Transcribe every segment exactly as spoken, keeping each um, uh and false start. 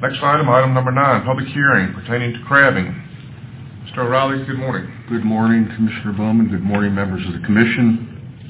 Next item, item number nine, public hearing pertaining to crabbing. Mister O'Reilly, good morning. Good morning, Commissioner Bowman. Good morning, members of the Commission.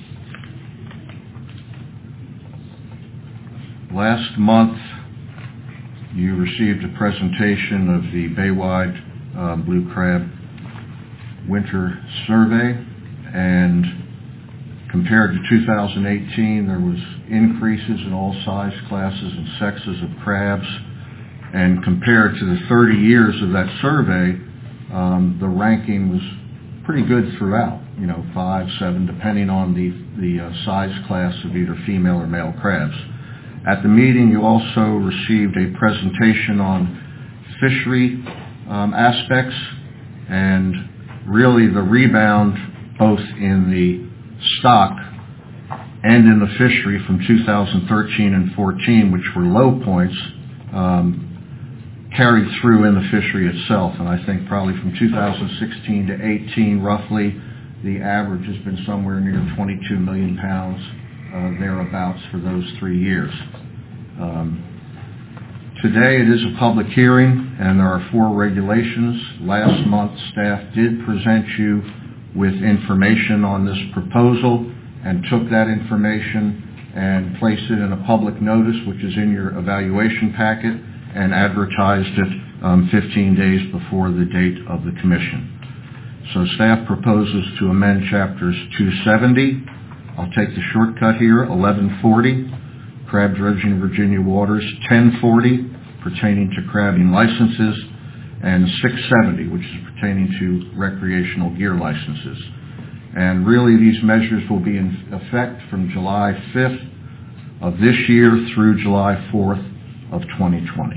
Last month, you received a presentation of the Baywide uh, Blue Crab Winter Survey, and compared to two thousand eighteen, there was increases in all size classes and sexes of crabs, and compared to the thirty years of that survey, um, the ranking was pretty good throughout, you know, five, seven, depending on the, the uh, size class of either female or male crabs. At the meeting, you also received a presentation on fishery um, aspects, and really the rebound both in the stock and in the fishery from two thousand thirteen and fourteen, which were low points, um, carried through in the fishery itself. And I think probably from two thousand sixteen to eighteen, roughly, the average has been somewhere near twenty-two million pounds, uh, thereabouts, for those three years. Um, today it is a public hearing, and there are four regulations. Last month, staff did present you with information on this proposal and took that information and placed it in a public notice, which is in your evaluation packet, and advertised it um, fifteen days before the date of the commission. So staff proposes to amend chapters two seventy. I'll take the shortcut here, eleven forty, crab dredging in Virginia waters, ten forty, pertaining to crabbing licenses, and six seventy, which is pertaining to recreational gear licenses. And really these measures will be in effect from July fifth of this year through July fourth of twenty twenty.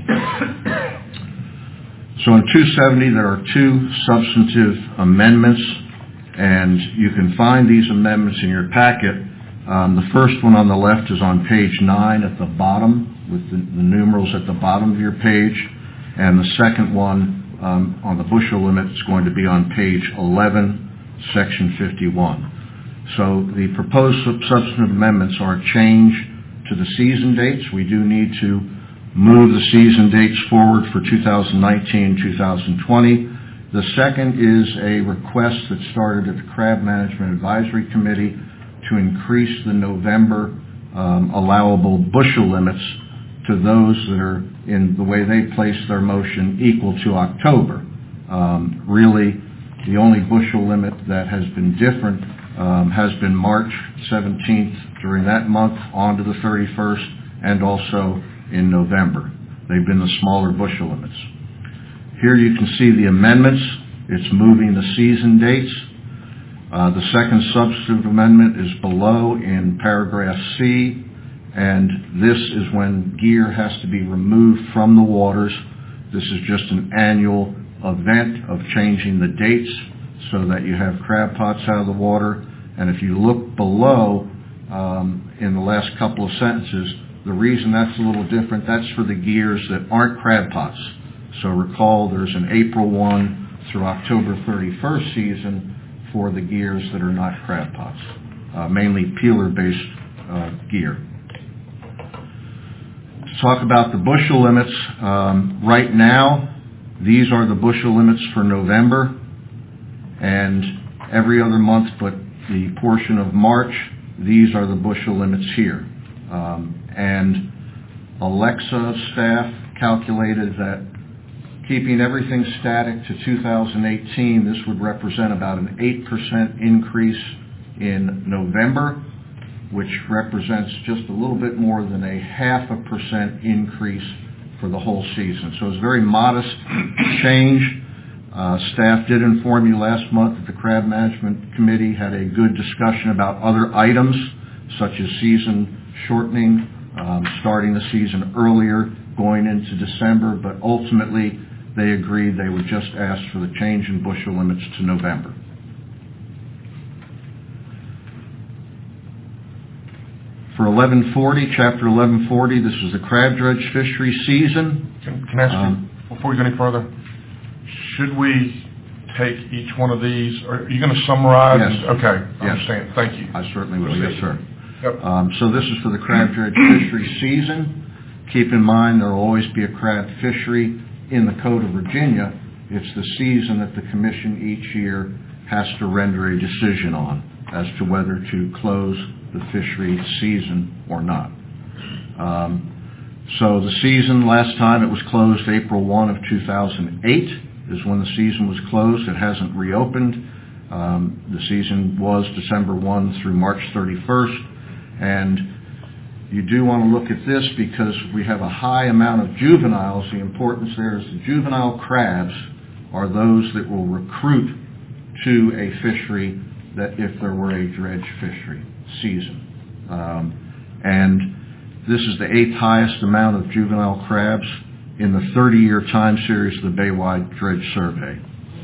So in two seventy, there are two substantive amendments, and you can find these amendments in your packet. Um, the first one on the left is on page nine at the bottom, with the, the numerals at the bottom of your page, and the second one um, on the bushel limit is going to be on page eleven, section fifty-one. So the proposed substantive amendments are a change to the season dates. We do need to move the season dates forward for two thousand nineteen, two thousand twenty. The second is a request that started at the Crab Management Advisory Committee to increase the November um, allowable bushel limits to those that are, in the way they place their motion, equal to October. Um, really, the only bushel limit that has been different um, has been March seventeenth during that month on to the thirty-first, and also in November. They've been the smaller bushel limits. Here you can see the amendments. It's moving the season dates. Uh, the second substantive amendment is below in paragraph C, and this is when gear has to be removed from the waters. This is just an annual event of changing the dates so that you have crab pots out of the water. And if you look below um, in the last couple of sentences, the reason that's a little different, that's for the gears that aren't crab pots. So recall there's an April first through October thirty-first season for the gears that are not crab pots, uh, mainly peeler-based uh, gear. To talk about the bushel limits, um, right now, these are the bushel limits for November, and every other month but the portion of March, these are the bushel limits here. Um, and Alexa staff calculated that keeping everything static to two thousand eighteen, this would represent about an eight percent increase in November, which represents just a little bit more than a half a percent increase for the whole season. So it's a very modest change. Uh, staff did inform you last month that the Crab Management Committee had a good discussion about other items, such as season shortening, um, starting the season earlier, going into December, but ultimately they agreed they would just ask for the change in bushel limits to November. For eleven forty, chapter eleven forty, this is the crab dredge fishery season. Can, can I ask um, you, before we go any further, should we take each one of these? Are you going to summarize? Yes. Okay, I yes. understand. Thank you. I certainly will. Yes, sir. Yep. Um, so this is for the crab dredge fishery season. keep in mind there will always be a crab fishery in the Code of Virginia. It's the season that the Commission each year has to render a decision on as to whether to close the fishery season or not. Um, so the season, last time it was closed April first of two thousand eight is when the season was closed. It hasn't reopened. Um, the season was December first through March thirty-first. And you do want to look at this because we have a high amount of juveniles. The importance there is the juvenile crabs are those that will recruit to a fishery that if there were a dredge fishery season. Um, and this is the eighth highest amount of juvenile crabs in the thirty-year time series of the Baywide Dredge Survey.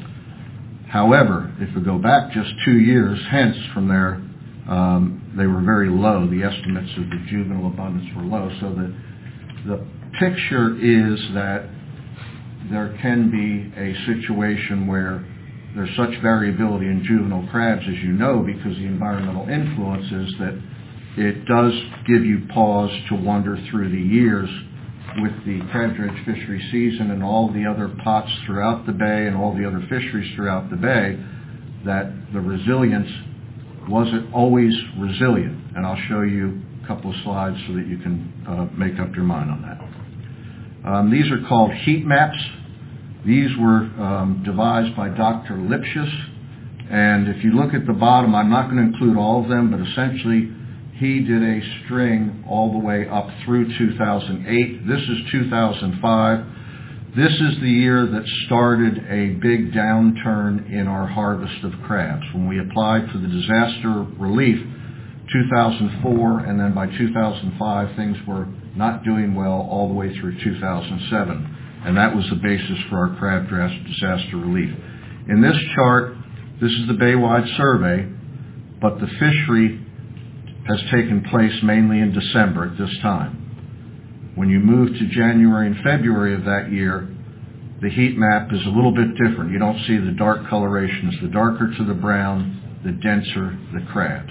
However, if we go back just two years hence from there, um, they were very low. The estimates of the juvenile abundance were low. So the, the picture is that there can be a situation where there's such variability in juvenile crabs, as you know, because the environmental influences, that it does give you pause to wonder through the years with the crab dredge fishery season and all the other pots throughout the bay and all the other fisheries throughout the bay, that the resilience wasn't always resilient. And I'll show you a couple of slides so that you can uh, make up your mind on that. Um, these are called heat maps. These were um, devised by Doctor Lipschitz, and if you look at the bottom, I'm not going to include all of them, but essentially he did a string all the way up through two thousand eight. This is two thousand five. This is the year that started a big downturn in our harvest of crabs. When we applied for the disaster relief, two thousand four, and then by two thousand five, things were not doing well all the way through two thousand seven. And that was the basis for our crab disaster relief. In this chart, this is the Baywide survey, but the fishery has taken place mainly in December at this time. When you move to January and February of that year, the heat map is a little bit different. You don't see the dark colorations. The darker to the brown, the denser the crabs.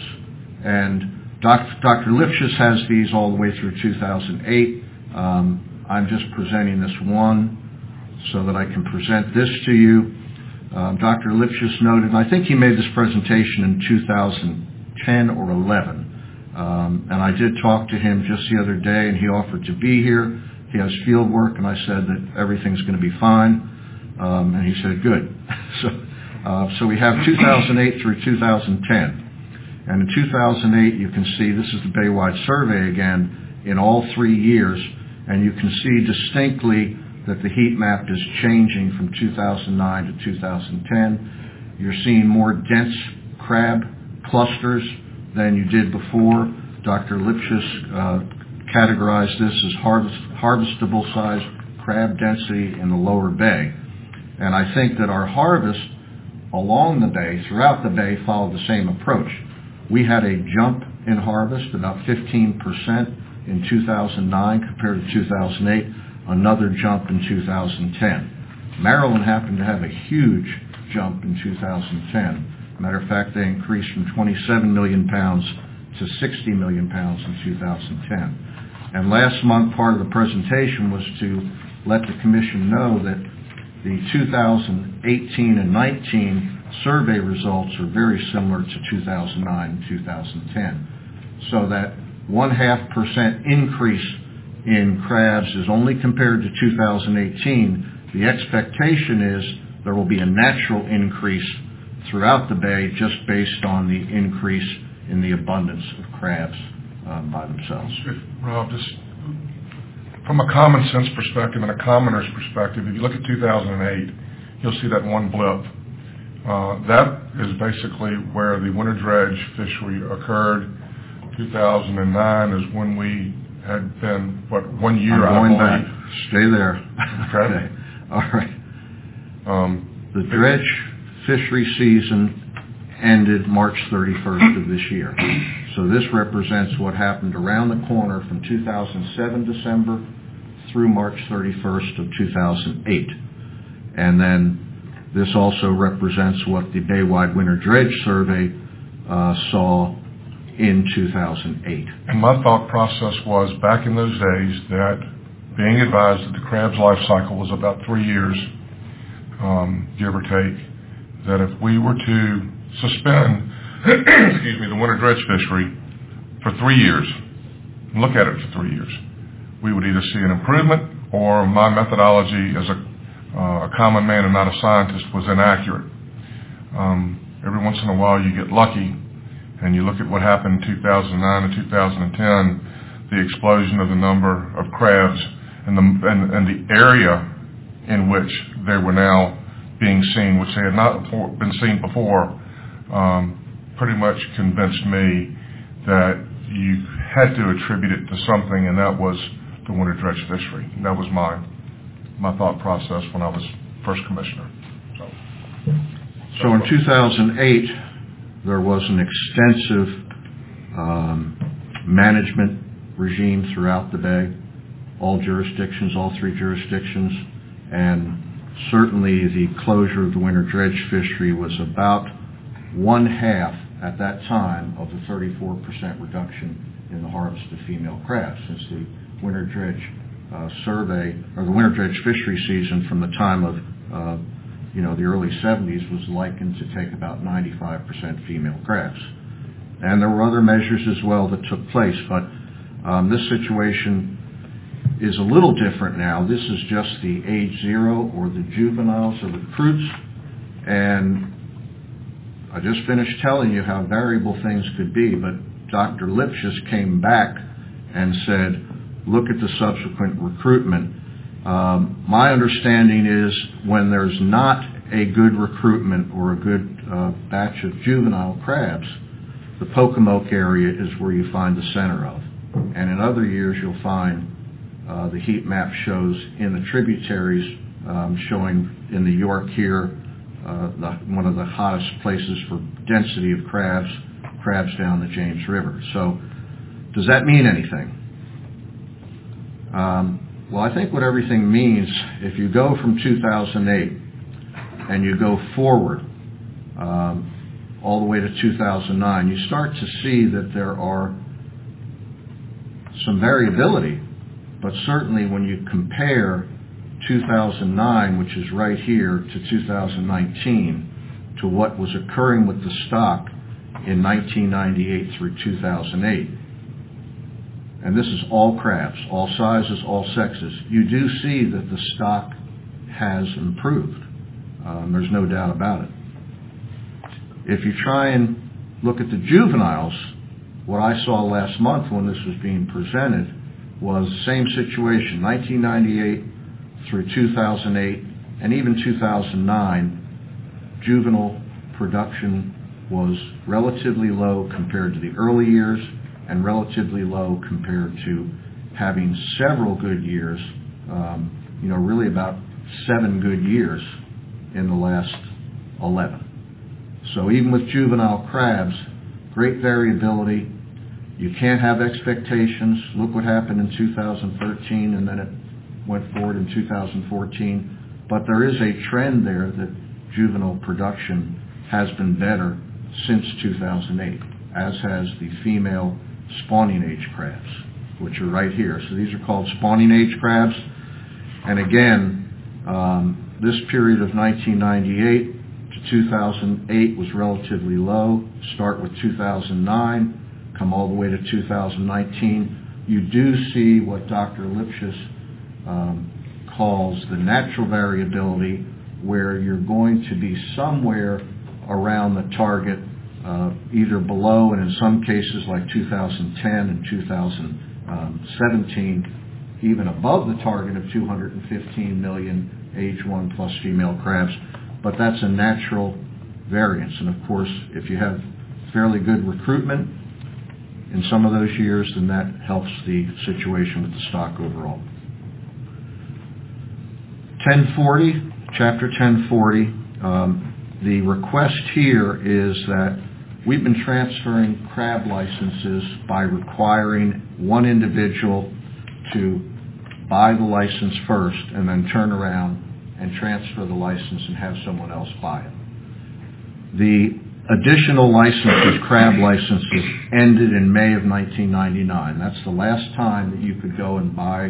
And Doctor Lipschitz has these all the way through two thousand eight. Um, I'm just presenting this one so that I can present this to you. Um, Doctor Lipschitz noted, and I think he made this presentation in two thousand ten or eleven, um, and I did talk to him just the other day, and he offered to be here. He has field work, and I said that everything's going to be fine, um, and he said, good. so, uh, so we have two thousand eight through two thousand ten, and in two thousand eight, you can see this is the Baywide survey again in all three years. And you can see distinctly that the heat map is changing from two thousand nine to two thousand ten. You're seeing more dense crab clusters than you did before. Doctor Lipschitz uh, categorized this as harvest, harvestable size crab density in the lower bay. And I think that our harvest along the bay, throughout the bay, followed the same approach. We had a jump in harvest, about fifteen percent. In two thousand nine compared to two thousand eight, another jump in two thousand ten. Maryland happened to have a huge jump in two thousand ten. Matter of fact, they increased from twenty-seven million pounds to sixty million pounds in two thousand ten. And last month, part of the presentation was to let the Commission know that the two thousand eighteen and nineteen survey results are very similar to two thousand nine and two thousand ten. So that one half percent increase in crabs is only compared to two thousand eighteen. The expectation is there will be a natural increase throughout the bay just based on the increase in the abundance of crabs um, by themselves. Rob, just from a common sense perspective and a commoner's perspective, if you look at two thousand eight, you'll see that one blip. Uh, that is basically where the winter dredge fishery occurred. two thousand nine is when we had been, what, one year, I'm going I believe. back. Stay there. Okay. okay. All right. Um, the dredge fishery season ended March thirty-first of this year. So this represents what happened around the corner from two thousand seven December through March thirty-first of two thousand eight. And then this also represents what the Baywide Winter Dredge Survey uh, saw in two thousand eight. And my thought process was back in those days that being advised that the crab's life cycle was about three years, um, give or take, that if we were to suspend, excuse me, the winter dredge fishery for three years, and look at it for three years, we would either see an improvement or my methodology as a, uh, a common man and not a scientist was inaccurate. Um, every once in a while you get lucky and you look at what happened in two thousand nine and two thousand ten, the explosion of the number of crabs and the, and, and the area in which they were now being seen, which they had not been seen before, um, pretty much convinced me that you had to attribute it to something, and that was the winter dredge fishery. And that was my my thought process when I was first commissioner. So, so in two thousand eight, there was an extensive um, management regime throughout the Bay, all jurisdictions, all three jurisdictions, and certainly the closure of the winter dredge fishery was about one half at that time of the thirty-four percent reduction in the harvest of female crabs, since the winter dredge uh, survey, or the winter dredge fishery season from the time of, uh, you know, the early seventies was likened to take about ninety-five percent female crabs. And there were other measures as well that took place, but um, this situation is a little different now. This is just the age zero, or the juveniles or recruits, and I just finished telling you how variable things could be, but Doctor Lipschitz came back and said, look at the subsequent recruitment. Um, my understanding is when there's not a good recruitment or a good uh, batch of juvenile crabs, the Pocomoke area is where you find the center of. And in other years you'll find uh, the heat map shows in the tributaries um, showing in the York here, Uh, the, one of the hottest places for density of crabs, crabs down the James River. So does that mean anything? Um, well, I think what everything means, if you go from two thousand eight and you go forward um, all the way to two thousand nine, you start to see that there are some variability, but certainly when you compare two thousand nine, which is right here, to two thousand nineteen, to what was occurring with the stock in nineteen ninety-eight through two thousand eight. And this is all crabs, all sizes, all sexes. You do see that the stock has improved. Um, there's no doubt about it. If you try and look at the juveniles, what I saw last month when this was being presented was the same situation, nineteen ninety-eight through two thousand eight, and even two thousand nine, juvenile production was relatively low compared to the early years and relatively low compared to having several good years, um, you know, really about seven good years in the last eleven. So even with juvenile crabs, great variability. You can't have expectations. Look what happened in two thousand thirteen, and then it went forward in two thousand fourteen, but there is a trend there that juvenile production has been better since two thousand eight, as has the female spawning age crabs, which are right here. So these are called spawning age crabs. And again, um, this period of nineteen ninety-eight to two thousand eight was relatively low. Start with two thousand nine, come all the way to two thousand nineteen. You do see what Doctor Lipschitz Um, calls the natural variability, where you're going to be somewhere around the target, uh, either below, and in some cases like two thousand ten and two thousand seventeen, even above the target of two hundred fifteen million age one plus female crabs. But that's a natural variance. And of course, if you have fairly good recruitment in some of those years, then that helps the situation with the stock overall. ten forty, Chapter ten forty, um, the request here is that we've been transferring crab licenses by requiring one individual to buy the license first and then turn around and transfer the license and have someone else buy it. The additional licenses, crab licenses, ended in May of nineteen ninety-nine. That's the last time that you could go and buy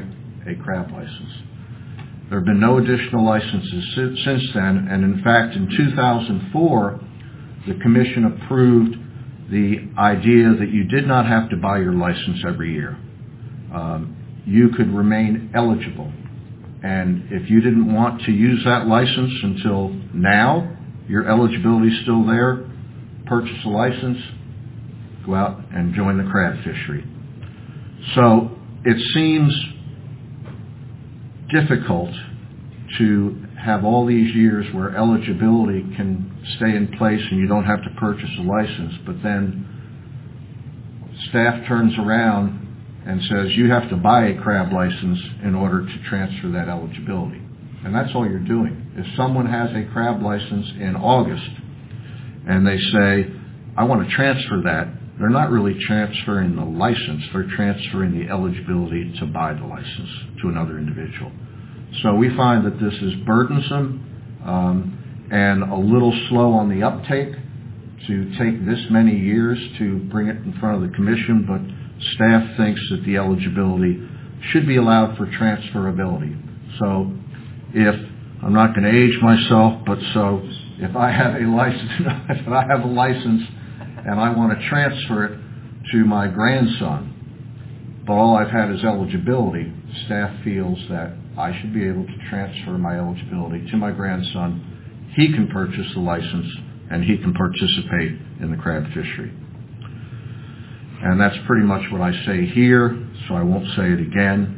a crab license. There have been no additional licenses since then, and in fact, in two thousand four, the Commission approved the idea that you did not have to buy your license every year. Um, you could remain eligible, and if you didn't want to use that license until now, your eligibility is still there, purchase a license, go out and join the crab fishery. So it seems difficult to have all these years where eligibility can stay in place and you don't have to purchase a license, but then staff turns around and says you have to buy a crab license in order to transfer that eligibility. And that's all you're doing. If someone has a crab license in August and they say, I want to transfer that, they're not really transferring the license, they're transferring the eligibility to buy the license to another individual. So we find that this is burdensome um, and a little slow on the uptake to take this many years to bring it in front of the Commission, but staff thinks that the eligibility should be allowed for transferability. So if, I'm not going to age myself, but so if I have a license, if I have a license and I want to transfer it to my grandson, but all I've had is eligibility, staff feels that I should be able to transfer my eligibility to my grandson. He can purchase the license and he can participate in the crab fishery. And that's pretty much what I say here, so I won't say it again.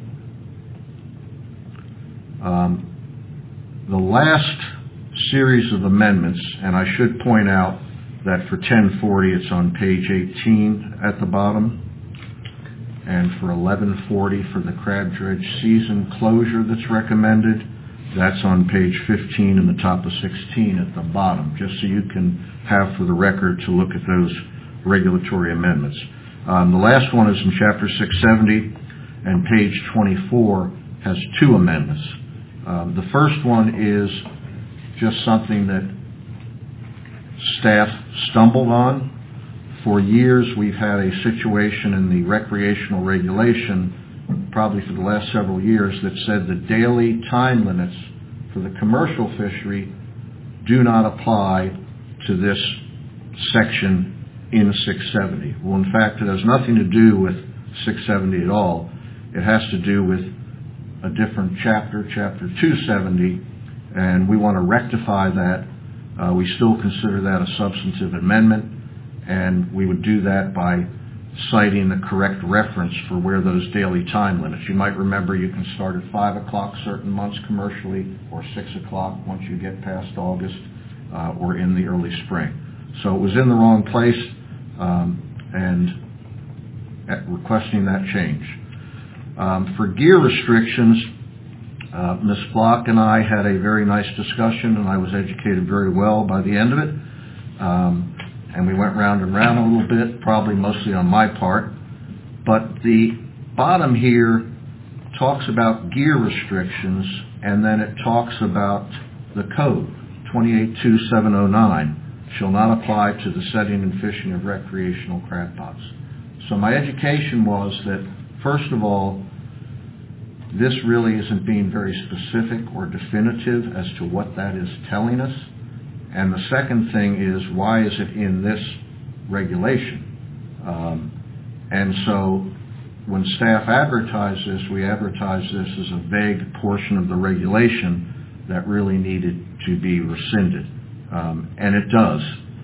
Um, the last series of amendments, and I should point out that for ten forty it's on page eighteen at the bottom, and for eleven forty for the crab dredge season closure that's recommended, that's on page fifteen and the top of sixteen at the bottom, just so you can have for the record to look at those regulatory amendments. Um, the last one is in chapter six seventy, and page twenty-four has two amendments. Um, the first one is just something that staff stumbled on. For years we've had a situation in the recreational regulation, probably for the last several years, that said the daily time limits for the commercial fishery do not apply to this section in six seventy. Well, in fact, it has nothing to do with six seventy at all. It has to do with a different chapter, chapter two seventy, and we want to rectify that. Uh, we still consider that a substantive amendment, and we would do that by citing the correct reference for where those daily time limits. You might remember you can start at five o'clock certain months commercially, or six o'clock once you get past August, uh, or in the early spring. So it was in the wrong place, um, and at requesting that change. Um, for gear restrictions, uh, Miz Block and I had a very nice discussion, and I was educated very well by the end of it. Um, and we went round and round a little bit, probably mostly on my part. But the bottom here talks about gear restrictions, and then it talks about the code, twenty-eight two seven oh nine, shall not apply to the setting and fishing of recreational crab pots. So my education was that, first of all, this really isn't being very specific or definitive as to what that is telling us. And the second thing is, why is it in this regulation? Um, and so when staff advertised this, we advertised this as a vague portion of the regulation that really needed to be rescinded. Um, and it does.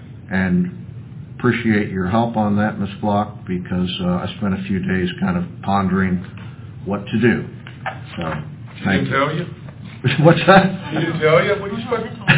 And appreciate your help on that, Miz Block, because uh, I spent a few days kind of pondering what to do. So, thank you. Tell you? What's that? He didn't tell you? What are you supposed to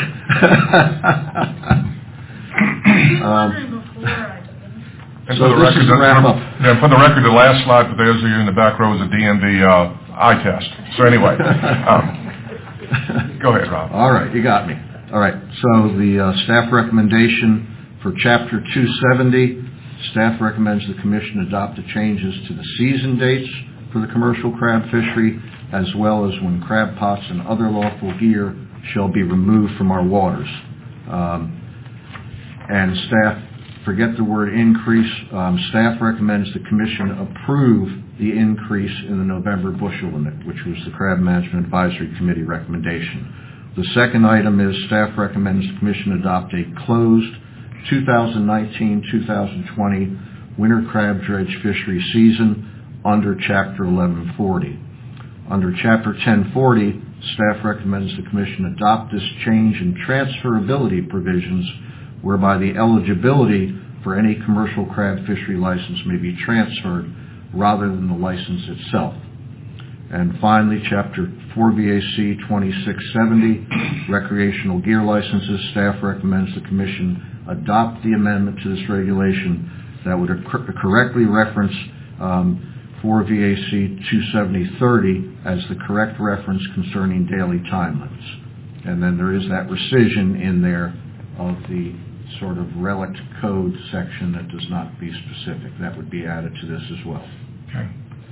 um, And so for the this record, is a wrap up. Yeah, for the record, the last slide for those of you in the back row is a D M V uh, eye test. So anyway, um, go ahead, Rob. All right, you got me. All right, so the uh, staff recommendation for Chapter two seventy, staff recommends the Commission adopt the changes to the season dates for the commercial crab fishery, as well as when crab pots and other lawful gear shall be removed from our waters. Um, and staff forget the word increase. Um, staff recommends the commission approve the increase in the November bushel limit, which was the Crab Management Advisory Committee recommendation. The second item is staff recommends the commission adopt a closed two thousand nineteen to two thousand twenty winter crab dredge fishery season under Chapter eleven forty. Under Chapter ten forty, staff recommends the commission adopt this change in transferability provisions whereby the eligibility for any commercial crab fishery license may be transferred rather than the license itself. And finally, Chapter four V A C twenty-six seventy, recreational gear licenses, staff recommends the commission adopt the amendment to this regulation that would cor- correctly reference um, four V A C two seventy thirty as the correct reference concerning daily time limits. And then there is that rescission in there of the sort of relict code section that does not be specific. That would be added to this as well. Okay.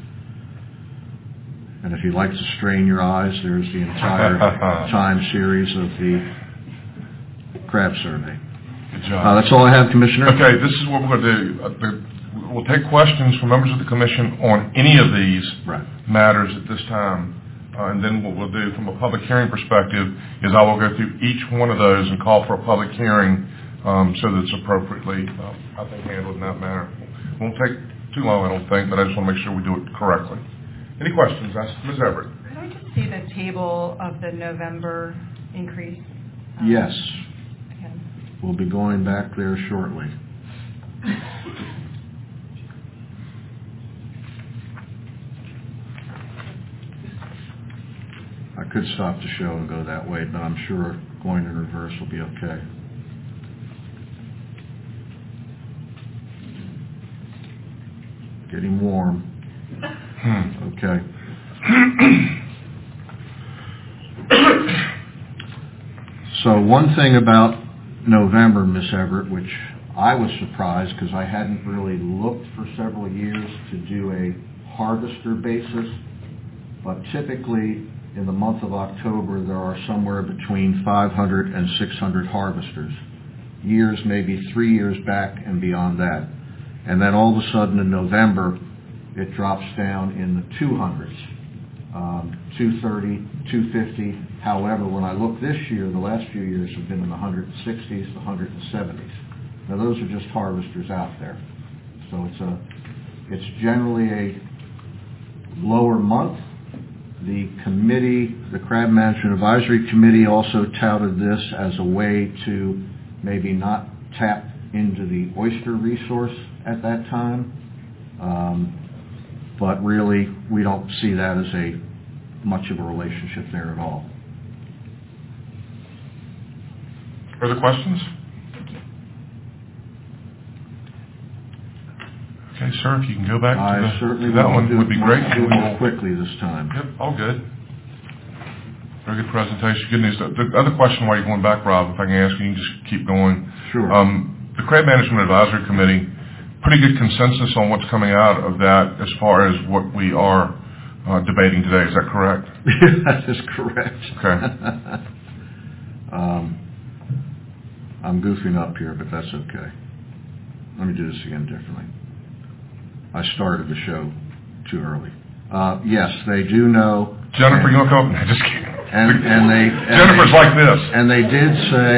And if you'd like to strain your eyes, there's the entire time series of the crab survey. Good job. Uh, that's all I have, Commissioner. Okay, this is what we're going to do. Uh, the, we'll take questions from members of the commission on any of these right. matters at this time. Uh, and then what we'll do from a public hearing perspective is I will go through each one of those and call for a public hearing um, so that it's appropriately, uh, I think, handled in that manner. It won't take too long, I don't think, but I just want to make sure we do it correctly. Any questions? Miz Everett. Could I just see the table of the November increase? Um, yes. Again. We'll be going back there shortly. I could stop the show and go that way, but I'm sure going in reverse will be okay. Getting warm. Hmm. Okay. So one thing about November, Miss Everett, which I was surprised because I hadn't really looked for several years to do a harvester basis, but typically in the month of October there are somewhere between five hundred and six hundred harvesters. Years maybe three years back and beyond that. And then all of a sudden in November it drops down in the two hundreds, um, two thirty, two fifty. However, when I look this year, the last few years have been in the one sixties, the one seventies. Now those are just harvesters out there. So it's a, it's generally a lower month. The committee, the Crab Management Advisory Committee also touted this as a way to maybe not tap into the oyster resource at that time. Um, but really, we don't see that as a much of a relationship there at all. Further questions? Okay, sir, if you can go back I to the, certainly that will. one do would be great. Do it more quickly this time. Yep, all good. Very good presentation. Good news. The, the other question while you're going back, Rob, if I can ask you, you can just keep going. Sure. Um, the Crab Management Advisory Committee, pretty good consensus on what's coming out of that as far as what we are uh, debating today. Is that correct? That is correct. Okay. um, I'm goofing up here, but that's okay. Let me do this again differently. I started the show too early. Uh, yes, they do know. Jennifer, and, you want to come? No, just kidding. And, and they and Jennifer's they, like this. And they did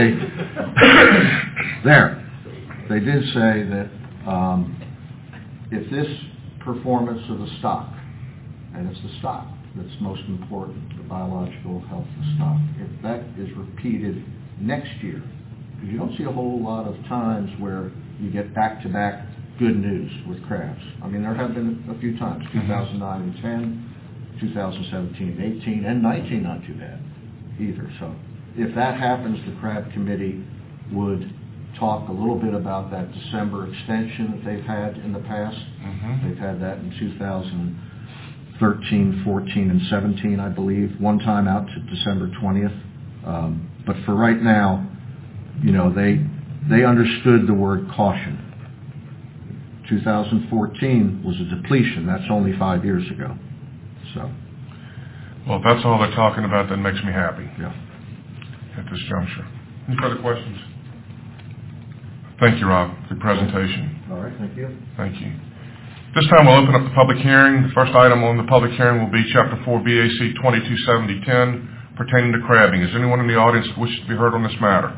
say there. They did say that um, if this performance of the stock, and it's the stock that's most important, the biological health of the stock, if that is repeated next year, because you don't see a whole lot of times where you get back-to-back good news with crabs. I mean, there have been a few times, two thousand nine and ten, two thousand seventeen and eighteen, and nineteen not too bad either. So if that happens, the Crab Committee would talk a little bit about that December extension that they've had in the past. Mm-hmm. They've had that in two thousand thirteen, fourteen, and seventeen, I believe, one time out to December twentieth. Um, but for right now, you know, they they understood the word caution. two thousand fourteen was a depletion. That's only five years ago. So, well, if that's all they're talking about, that makes me happy. Yeah. At this juncture. Any further questions? Thank you, Rob, for the presentation. All right, thank you. Thank you. This time we'll open up the public hearing. The first item on the public hearing will be Chapter four B A C twenty-two seventy ten pertaining to crabbing. Is anyone in the audience who wishes to be heard on this matter?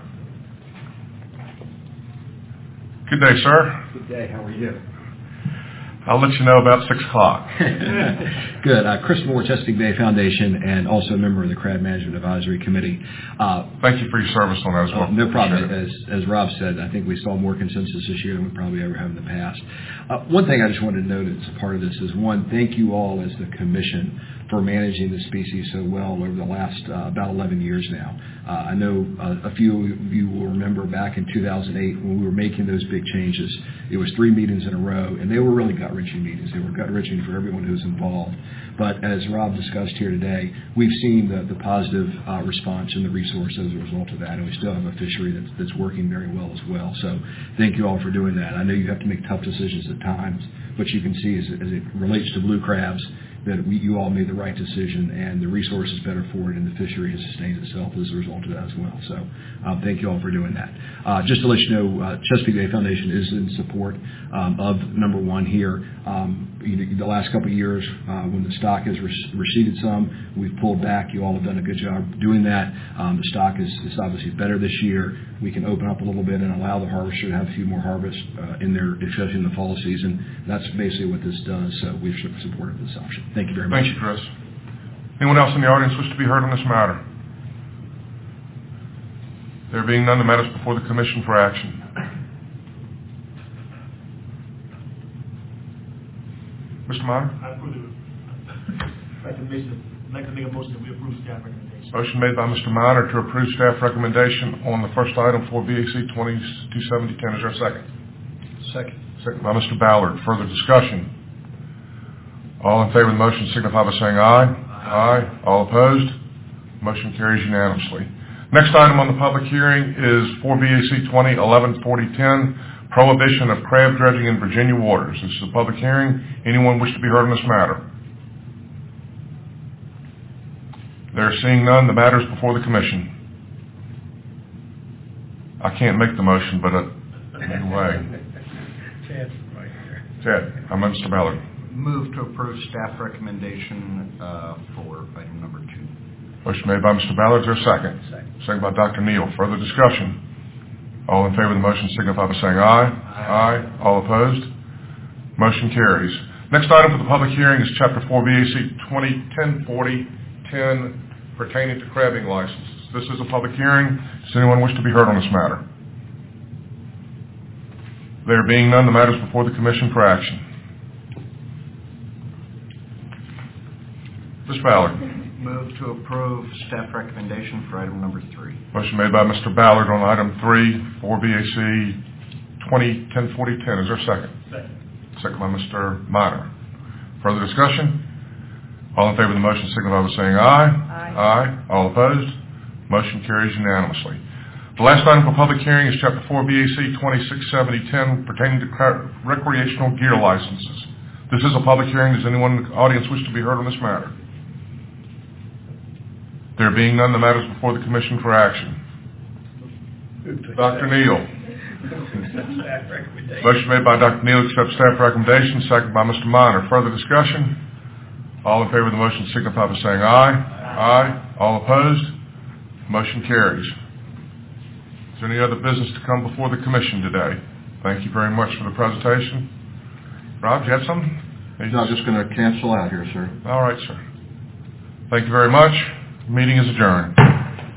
Good day, sir. Good day. How are you? I'll let you know about six o'clock. Good. Uh, Chris Moore, Chesapeake Bay Foundation, and also a member of the Crab Management Advisory Committee. Uh, Thank you for your service on that as well. uh, no problem. As, as Rob said, I think we saw more consensus this year than we probably ever have in the past. Uh, one thing I just wanted to note as a part of this is, one, thank you all as the commission for managing the species so well over the last uh, about eleven years now. Uh, I know uh, a few of you will remember back in two thousand eight when we were making those big changes. It was three meetings in a row, and they were really gut-wrenching meetings. They were gut-wrenching for everyone who was involved. But as Rob discussed here today, we've seen the, the positive uh, response and the resource as a result of that, and we still have a fishery that's, that's working very well as well. So thank you all for doing that. I know you have to make tough decisions at times, but you can see as, as it relates to blue crabs, that we, you all made the right decision, and the resource is better for it, and the fishery has sustained itself as a result of that as well. So um, thank you all for doing that. Uh, just to let you know, uh, Chesapeake Bay Foundation is in support um, of number one here. Um, you know, the last couple of years, uh, when the stock has re- receded some, we've pulled back. You all have done a good job doing that. Um, the stock is, is obviously better this year. We can open up a little bit and allow the harvester to have a few more harvests uh, in their, especially in the fall season. That's basically what this does. So we've supported this option. Thank you very much. Thank you, Chris. Anyone else in the audience wish to be heard on this matter? There being none, the matter is before the commission for action. Mister Meyer? I approve the recommendation. I'd like to make a motion that we approve staff recommendation. Motion made by Mister Minor to approve staff recommendation on the first item for B A C twenty-two seventy ten. Is there a second? Second. Second by Mister Ballard. Further discussion? All in favor of the motion signify by saying aye. Aye. Aye. All opposed? Motion carries unanimously. Next item on the public hearing is four B A C twenty eleven forty ten, prohibition of crab dredging in Virginia waters. This is a public hearing. Anyone wish to be heard on this matter? There seeing none, the matter is before the commission. I can't make the motion, but uh, anyway. Chad, right there. Ted, I'm Mister Ballard. Move to approve staff recommendation uh, for item number two. Motion made by Mister Ballard. Is there a second? Second. Second by Doctor Neal. Further discussion? All in favor of the motion signify by saying aye. Aye. Aye. All opposed? Motion carries. Next item for the public hearing is Chapter four B A C twenty ten forty ten pertaining to crabbing licenses. This is a public hearing. Does anyone wish to be heard on this matter? There being none, the matter is before the commission for action. Mister Ballard. Move to approve staff recommendation for item number three. Motion made by Mister Ballard on item three, four B A C twenty ten forty ten. Is there a second? Second. Second by Mister Minor. Further discussion? All in favor of the motion signify by saying aye. Aye. Aye. All opposed? Motion carries unanimously. The last item for public hearing is Chapter four B A C twenty-six seventy ten pertaining to recreational gear licenses. This is a public hearing. Does anyone in the audience wish to be heard on this matter? There being none, the matter is before the commission for action. Doctor Neal. Motion made by Doctor Neal to accept staff recommendation, second by Mister Minor. Further discussion? All in favor of the motion signify by saying aye. Aye. All opposed? Motion carries. Is there any other business to come before the commission today? Thank you very much for the presentation. Rob, do you have something? No, I'm just going to cancel out here, sir. All right, sir. Thank you very much. Meeting is adjourned.